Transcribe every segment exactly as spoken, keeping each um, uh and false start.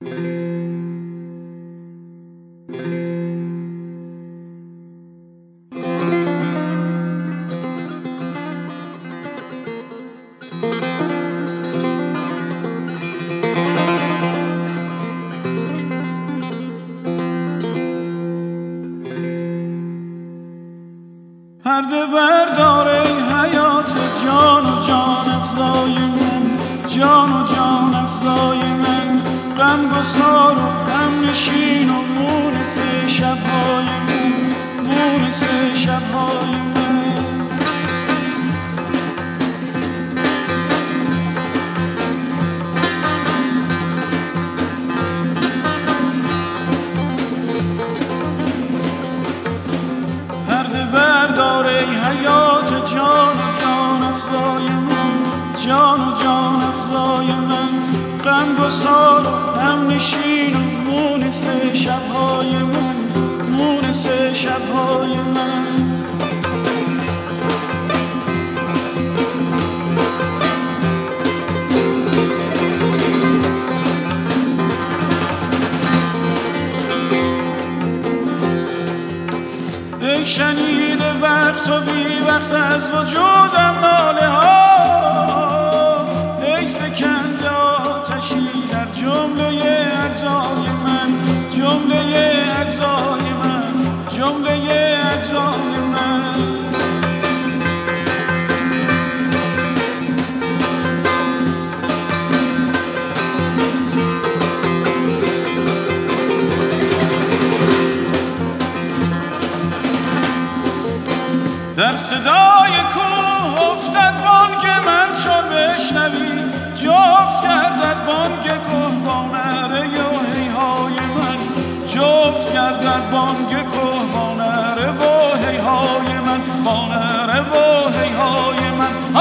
پرده بردار ای حیات جان و جان افزای من، جان و جان افزای من، غم گسار و غم نشین و مونس شبهای من، مونس شبهای من. پرده بردار ای حیات جان و جان افزای من، جان و جان افزای من، غم گسار و غم نشین و مونس شبهای من، مونس شبهای من. ای شنیده وقت و بی وقت از وجودم ناله ها، ای فکنده آتشی در جمله اجزای من، جمله اجزای من، جمله اجزای من. در صدای کوه افتد بانگ من چون بشنوی، جفت گردد بانگ کوه با نره و هیهای من، جفت گردد بانگ کوه با نره و هیهای من، با نره و هیهای من.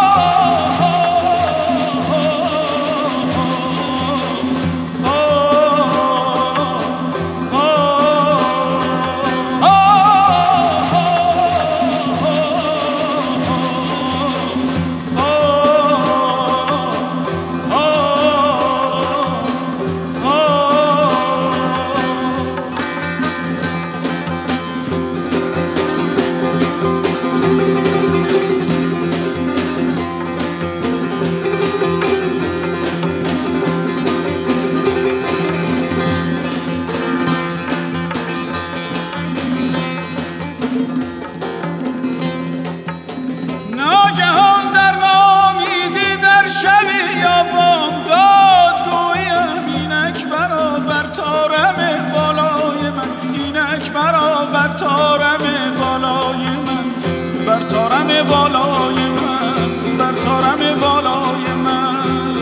ناگهان در نامیدی در شبی یا بامداد گویم اینک برابر تارم بالای من، اینک برابر تارم بالای من، بر تارم بالای من، بر تارم بالای من.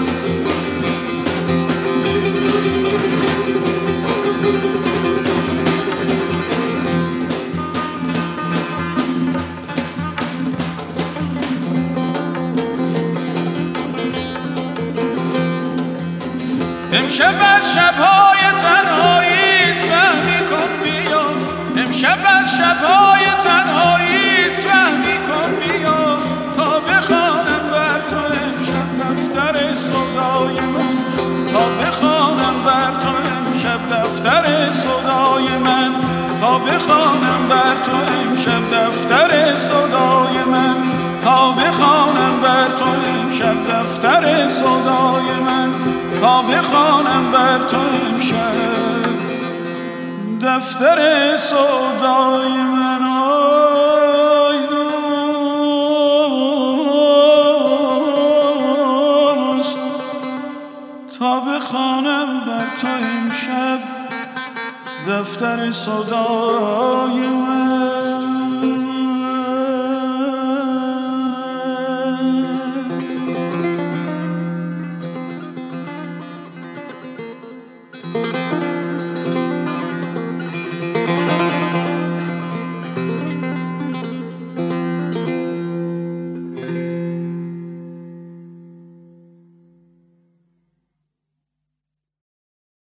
امشب از شبهای تنهایی رحمی کن بیا، امشب از شبهای تنهایی رحمی کن بیا، تا بخوانم بر تو امشب دفتر سودای من، تا بخوانم بر تو امشب دفتر سودای من، تا بخوانم بر تو امشب دفتر سودای من، تا بخوانم بر تو امشب دفتر سودای من، تا بخوانم بر تو امشب دفتر سودای من. آی دوست، تا بخوانم بر تو امشب دفتر سودای من.